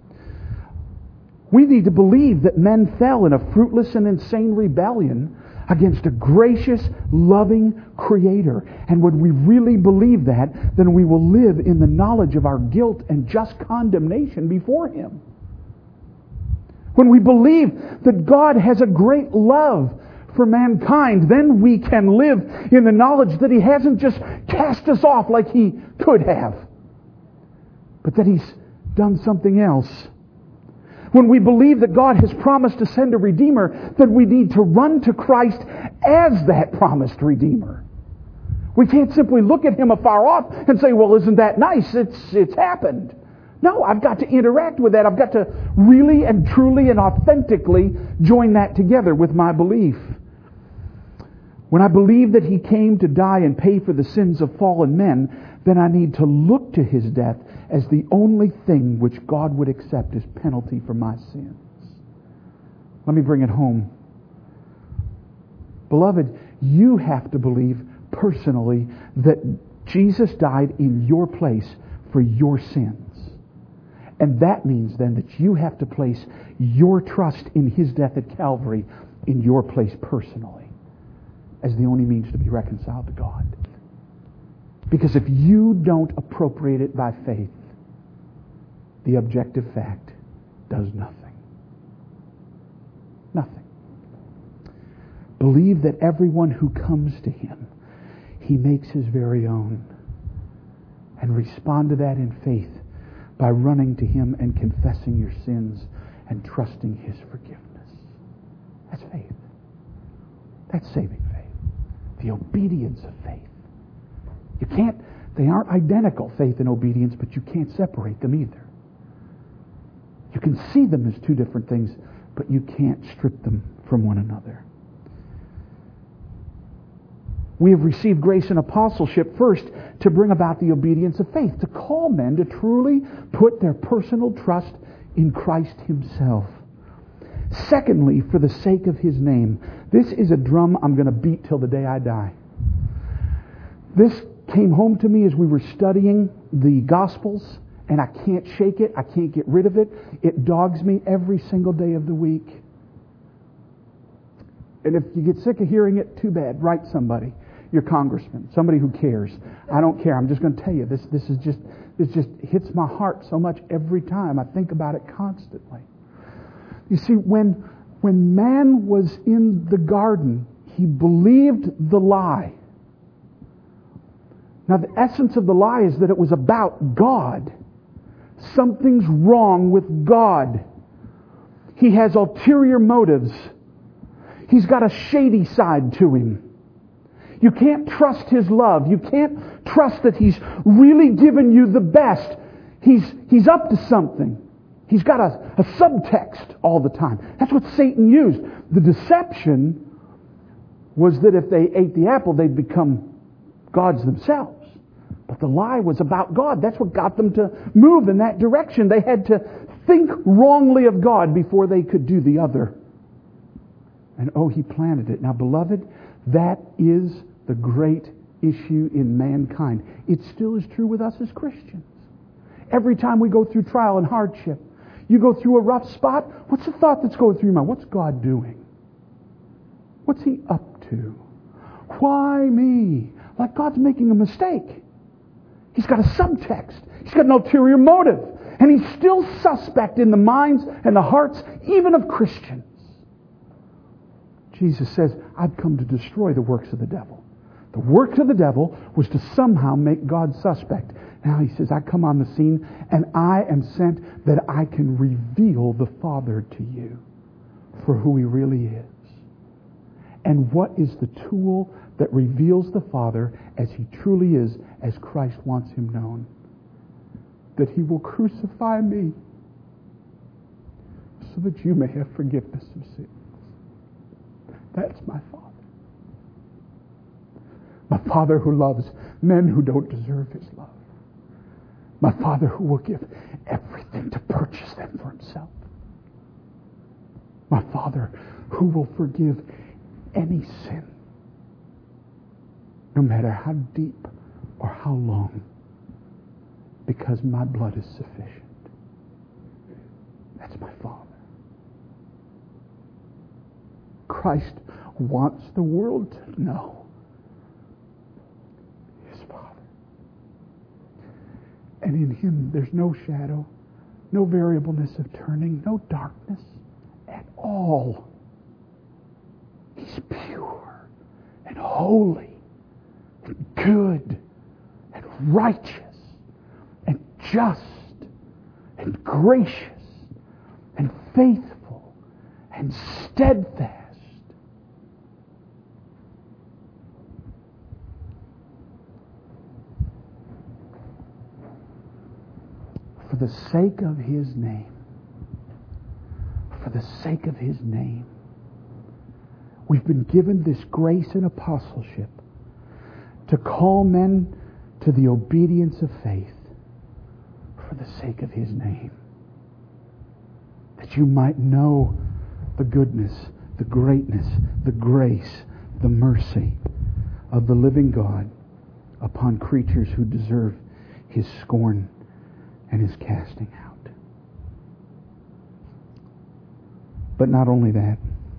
We need to believe that men fell in a fruitless and insane rebellion against a gracious, loving Creator. And when we really believe that, then we will live in the knowledge of our guilt and just condemnation before Him. When we believe that God has a great love for mankind, then we can live in the knowledge that He hasn't just cast us off like He could have, but that He's done something else. When we believe that God has promised to send a Redeemer, then we need to run to Christ as that promised Redeemer. We can't simply look at Him afar off and say, well, isn't that nice? It's, it's happened. No, I've got to interact with that. I've got to really and truly and authentically join that together with my belief. When I believe that He came to die and pay for the sins of fallen men, then I need to look to His death as the only thing which God would accept as penalty for my sins. Let me bring it home. Beloved, you have to believe personally that Jesus died in your place for your sins. And that means then that you have to place your trust in His death at Calvary in your place personally as the only means to be reconciled to God. Because if you don't appropriate it by faith, the objective fact does nothing. Nothing. Believe that everyone who comes to Him, He makes His very own. And respond to that in faith by running to Him and confessing your sins and trusting His forgiveness. That's faith. That's saving faith. The obedience of faith. You can't, they aren't identical, faith and obedience, but you can't separate them either. You can see them as two different things, but you can't strip them from one another. We have received grace and apostleship first to bring about the obedience of faith, to call men to truly put their personal trust in Christ Himself. Secondly, for the sake of His name. This is a drum I'm going to beat till the day I die. This came home to me as we were studying the Gospels, and I can't shake it. I can't get rid of it. It dogs me every single day of the week. And if you get sick of hearing it, too bad. Write somebody. Your congressman. Somebody who cares. I don't care. I'm just going to tell you. This, this is just, this just hits my heart so much every time. I think about it constantly. You see, when, when man was in the garden, he believed the lie. Now, the essence of the lie is that it was about God. Something's wrong with God. He has ulterior motives. He's got a shady side to Him. You can't trust His love. You can't trust that He's really given you the best. He's, he's up to something. He's got a, a subtext all the time. That's what Satan used. The deception was that if they ate the apple, they'd become gods themselves. But the lie was about God. That's what got them to move in that direction. They had to think wrongly of God before they could do the other. And oh, He planted it. Now, beloved, that is the great issue in mankind. It still is true with us as Christians. Every time we go through trial and hardship, you go through a rough spot, what's the thought that's going through your mind? What's God doing? What's He up to? Why me? Like God's making a mistake. He's got a subtext. He's got an ulterior motive. And He's still suspect in the minds and the hearts even of Christians. Jesus says, I've come to destroy the works of the devil. The works of the devil was to somehow make God suspect. Now He says, I come on the scene and I am sent that I can reveal the Father to you for who He really is. And what is the tool that reveals the Father as He truly is, as Christ wants Him known? That He will crucify me so that you may have forgiveness of sins. That's my Father. My Father who loves men who don't deserve His love. My Father who will give everything to purchase them for Himself. My Father who will forgive any sin, no matter how deep or how long, because my blood is sufficient. That's my Father. Christ wants the world to know His Father. And in Him there's no shadow, no variableness of turning, no darkness at all. He's pure and holy and good and righteous and just and gracious and faithful and steadfast. For the sake of His name, for the sake of His name, we've been given this grace and apostleship to call men to the obedience of faith for the sake of His name. That you might know the goodness, the greatness, the grace, the mercy of the living God upon creatures who deserve His scorn and His casting out. But not only that,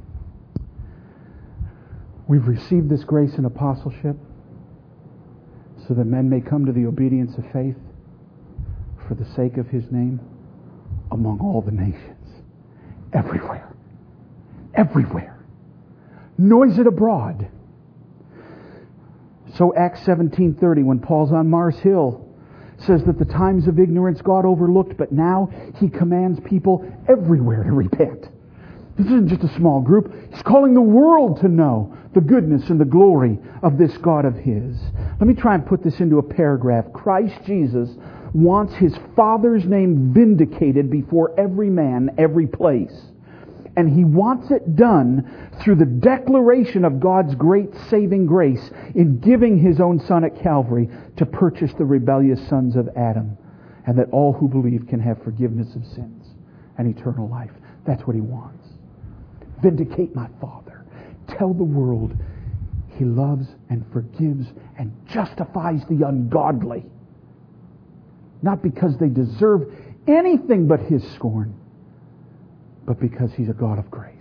we've received this grace and apostleship so that men may come to the obedience of faith for the sake of His name among all the nations. Everywhere. Everywhere. Noise it abroad. So Acts seventeen thirty, when Paul's on Mars Hill, says that the times of ignorance God overlooked, but now He commands people everywhere to repent. This isn't just a small group. He's calling the world to know the goodness and the glory of this God of His. Let me try and put this into a paragraph. Christ Jesus wants His Father's name vindicated before every man, every place. And He wants it done through the declaration of God's great saving grace in giving His own Son at Calvary to purchase the rebellious sons of Adam, and that all who believe can have forgiveness of sins and eternal life. That's what He wants. Vindicate my Father. Tell the world He loves and forgives and justifies the ungodly. Not because they deserve anything but His scorn, but because He's a God of grace.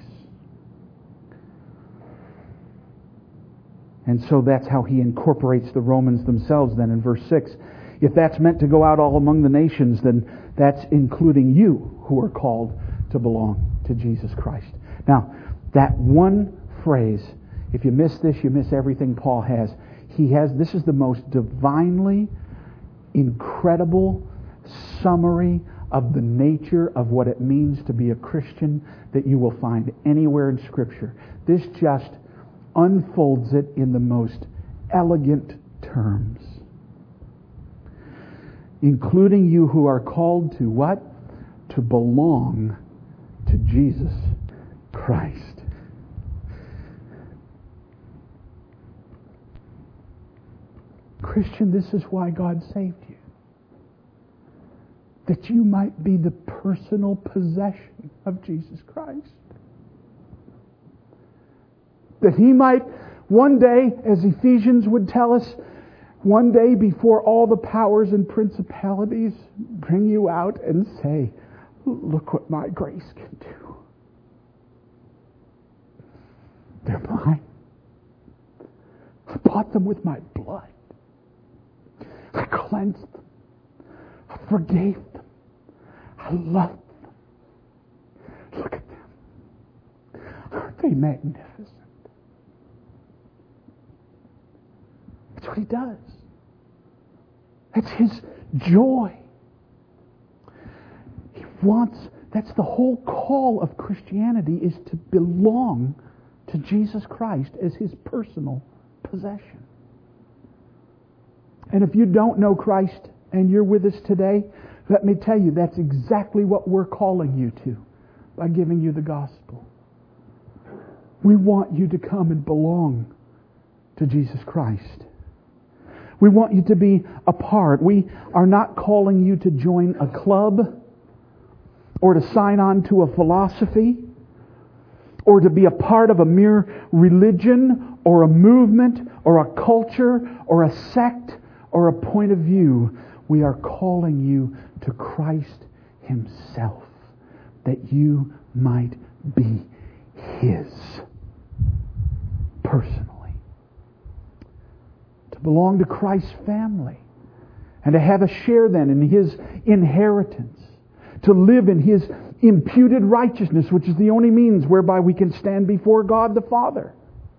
And so that's how He incorporates the Romans themselves then in verse six. If that's meant to go out all among the nations, then that's including you who are called to belong to Jesus Christ. Now, that one phrase, if you miss this, you miss everything Paul has. He has, this is the most divinely incredible summary of the nature of what it means to be a Christian that you will find anywhere in Scripture. This just unfolds it in the most elegant terms. Including you who are called to what? To belong to Jesus Christ. Christian, this is why God saved you. That you might be the personal possession of Jesus Christ. That He might one day, as Ephesians would tell us, one day before all the powers and principalities bring you out and say, look what my grace can do. They're mine. I bought them with my blood. I cleansed them. I forgave them. I loved them. Look at them. Aren't they magnificent? That's what He does. That's His joy. He wants, that's the whole call of Christianity, is to belong to Jesus Christ as His personal possession. And if you don't know Christ and you're with us today, let me tell you, that's exactly what we're calling you to by giving you the gospel. We want you to come and belong to Jesus Christ. We want you to be a part. We are not calling you to join a club or to sign on to a philosophy or to be a part of a mere religion or a movement or a culture or a sect or a point of view. We are calling you to Christ Himself, that you might be His personally. To belong to Christ's family and to have a share then in His inheritance. To live in His imputed righteousness, which is the only means whereby we can stand before God the Father.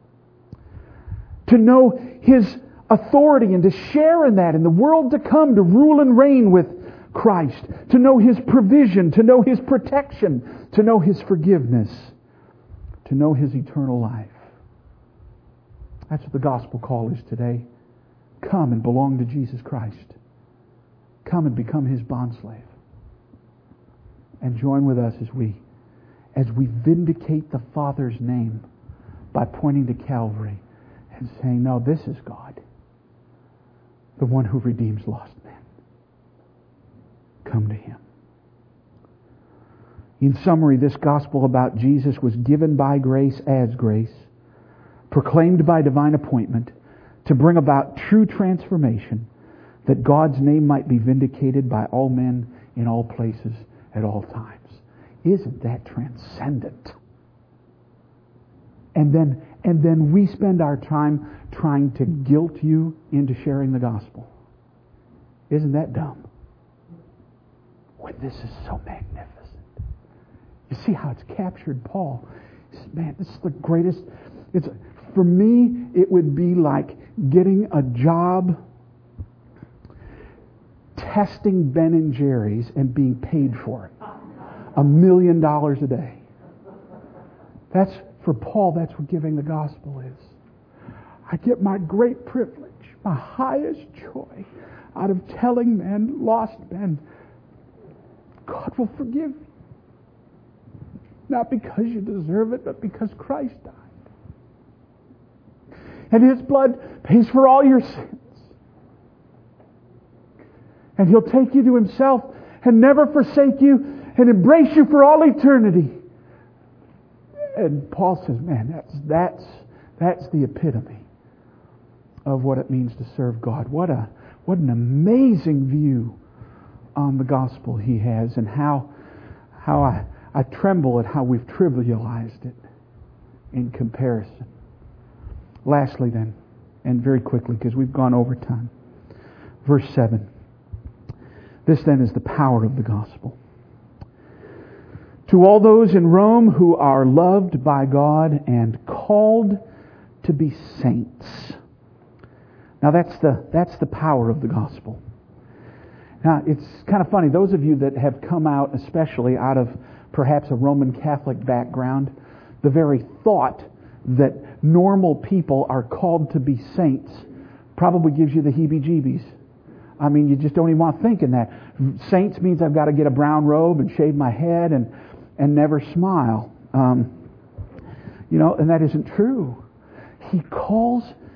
To know His authority and to share in that in the world to come, to rule and reign with Christ. To know His provision, to know His protection, to know His forgiveness, to know His eternal life. That's what the gospel call is today. Come and belong to Jesus Christ. Come and become His bondslave. And join with us as we as we vindicate the Father's name by pointing to Calvary and saying, no, this is God, the one who redeems lost men. Come to Him. In summary, this gospel about Jesus was given by grace as grace, proclaimed by divine appointment, to bring about true transformation, that God's name might be vindicated by all men in all places at all times. Isn't that transcendent? And then, and then we spend our time trying to guilt you into sharing the gospel. Isn't that dumb? When this is so magnificent. You see how it's captured Paul. He says, man, this is the greatest. It's, for me, it would be like getting a job testing Ben and Jerry's and being paid for it. A million dollars a day. That's, for Paul, that's what giving the gospel is. I get my great privilege, my highest joy, out of telling men, lost men, God will forgive you. Not because you deserve it, but because Christ died. And His blood pays for all your sins. And He'll take you to Himself and never forsake you and embrace you for all eternity. And Paul says, man, that's that's that's the epitome of what it means to serve God. What a what an amazing view on the gospel he has, and how how I, I tremble at how we've trivialized it in comparison. Lastly then, and very quickly because we've gone over time. Verse seven. This then is the power of the gospel. To all those in Rome who are loved by God and called to be saints. Now that's the that's the power of the gospel. Now it's kind of funny, those of you that have come out especially out of perhaps a Roman Catholic background, the very thought that normal people are called to be saints probably gives you the heebie-jeebies. I mean, you just don't even want to think in that. Saints means I've got to get a brown robe and shave my head and, and never smile. Um, you know, and that isn't true. He calls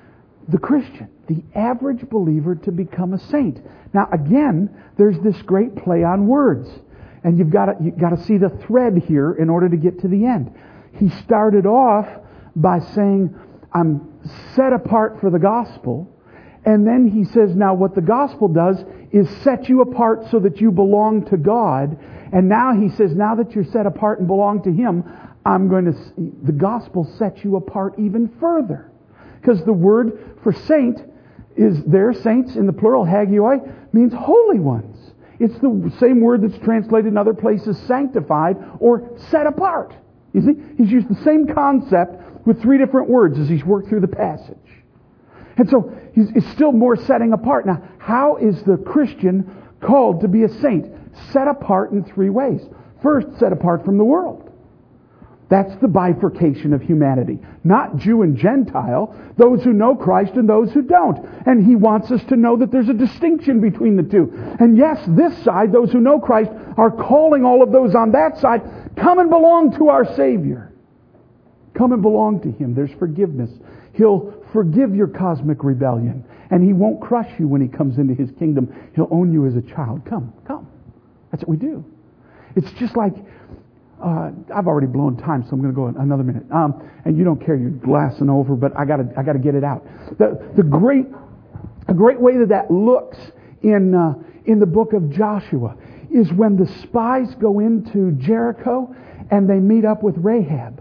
the Christian, the average believer, to become a saint. Now again, there's this great play on words. And you've got to, you've got to see the thread here in order to get to the end. He started off by saying, I'm set apart for the gospel. And then he says, now what the gospel does is set you apart so that you belong to God. And now he says, now that you're set apart and belong to Him, I'm going to, the gospel sets you apart even further. Because the word for saint is there, saints in the plural, hagioi, means holy ones. It's the same word that's translated in other places, sanctified or set apart. You see, he's used the same concept with three different words as he's worked through the passage. And so he's, it's still more setting apart. Now, how is the Christian called to be a saint? Set apart in three ways. First, set apart from the world. That's the bifurcation of humanity. Not Jew and Gentile, those who know Christ and those who don't. And he wants us to know that there's a distinction between the two. And yes, this side, those who know Christ, are calling all of those on that side, come and belong to our Savior. Come and belong to Him. There's forgiveness. He'll forgive your cosmic rebellion. And He won't crush you when He comes into His kingdom. He'll own you as a child. Come, come. That's what we do. It's just like... Uh, I've already blown time, so I'm going to go another minute. Um, and you don't care, you're glassing over, but I got to I got to get it out. The the great a great way that that looks in uh, in the book of Joshua is when the spies go into Jericho and they meet up with Rahab.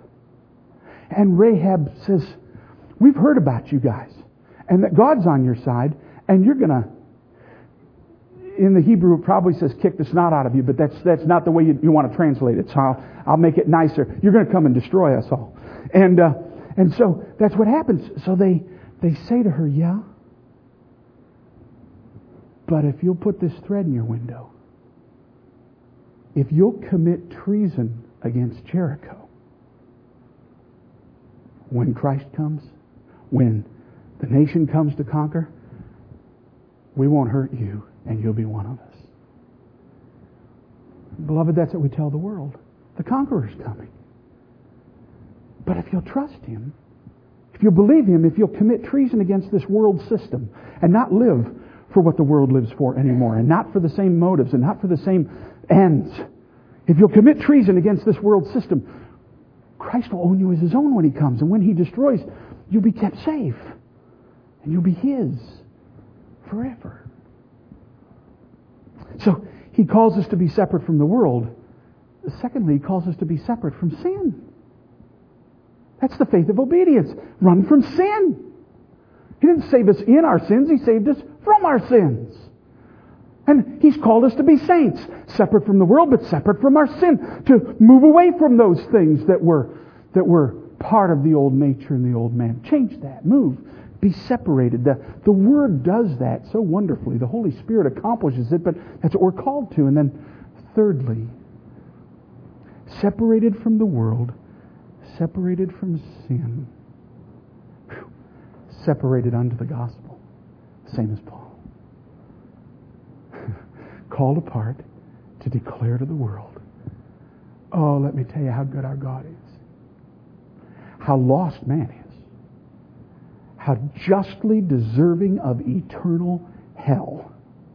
And Rahab says, "We've heard about you guys, and that God's on your side, and you're going to." In the Hebrew, it probably says kick the snot out of you, but that's that's not the way you, you want to translate it. So I'll, I'll make it nicer. You're going to come and destroy us all. And uh, and so that's what happens. So they, they say to her, yeah, but if you'll put this thread in your window, if you'll commit treason against Jericho, when Christ comes, when the nation comes to conquer, we won't hurt you. And you'll be one of us. Beloved, that's what we tell the world. The conqueror's coming. But if you'll trust Him, if you'll believe Him, if you'll commit treason against this world system and not live for what the world lives for anymore, and not for the same motives and not for the same ends, if you'll commit treason against this world system, Christ will own you as His own when He comes. And when He destroys, you'll be kept safe. And you'll be His forever. So He calls us to be separate from the world. Secondly, He calls us to be separate from sin. That's the faith of obedience. Run from sin. He didn't save us in our sins. He saved us from our sins. And He's called us to be saints. Separate from the world, but separate from our sin. To move away from those things that were, that were part of the old nature and the old man. Change that. Move. Be separated. The, the Word does that so wonderfully. The Holy Spirit accomplishes it, but that's what we're called to. And then thirdly, separated from the world, separated from sin, whew, separated unto the gospel. Same as Paul. Called apart to declare to the world. Oh, let me tell you how good our God is. How lost man is. How justly deserving of eternal hell.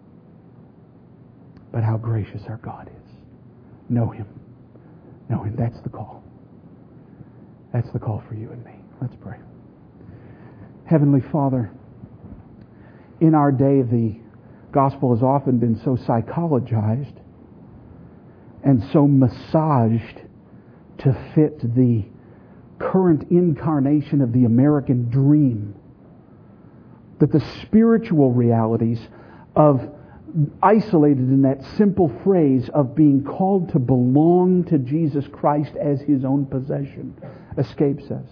But how gracious our God is. Know Him. Know Him. That's the call. That's the call for you and me. Let's pray. Heavenly Father, in our day the gospel has often been so psychologized and so massaged to fit the current incarnation of the American dream, that the spiritual realities of isolated in that simple phrase of being called to belong to Jesus Christ as His own possession escapes us.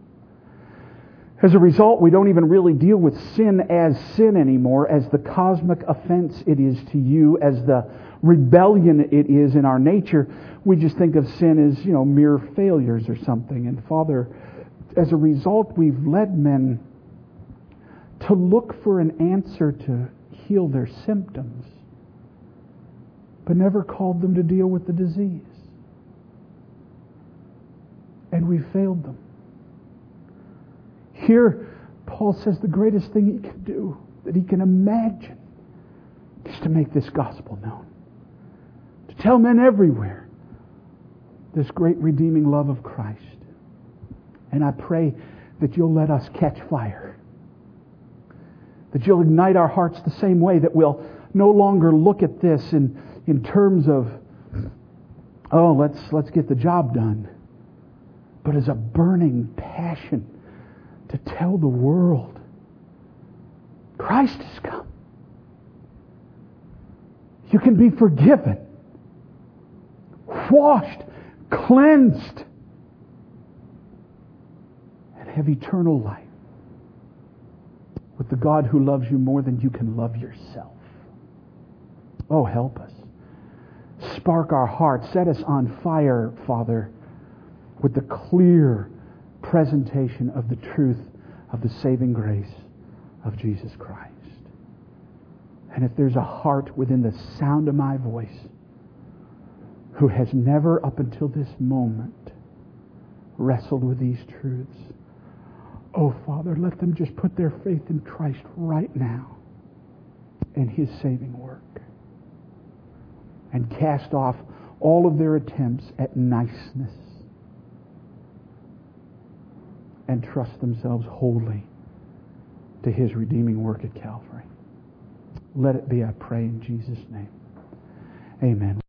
As a result, we don't even really deal with sin as sin anymore, as the cosmic offense it is to you, as the rebellion it is in our nature. We just think of sin as, you know, mere failures or something. And Father, as a result, we've led men to look for an answer to heal their symptoms, but never called them to deal with the disease. And we failed them. Here, Paul says the greatest thing he can do, that he can imagine, is to make this gospel known. To tell men everywhere this great redeeming love of Christ. And I pray that you'll let us catch fire. That you'll ignite our hearts the same way, that we'll no longer look at this in, in terms of, oh, let's let's get the job done. But as a burning passion to tell the world, Christ has come. You can be forgiven, washed, cleansed, and have eternal life with the God who loves you more than you can love yourself. Oh, help us. Spark our hearts. Set us on fire, Father, with the clear presentation of the truth of the saving grace of Jesus Christ. And if there's a heart within the sound of my voice who has never up until this moment wrestled with these truths, oh, Father, let them just put their faith in Christ right now and His saving work, and cast off all of their attempts at niceness and trust themselves wholly to His redeeming work at Calvary. Let it be, I pray, in Jesus' name. Amen.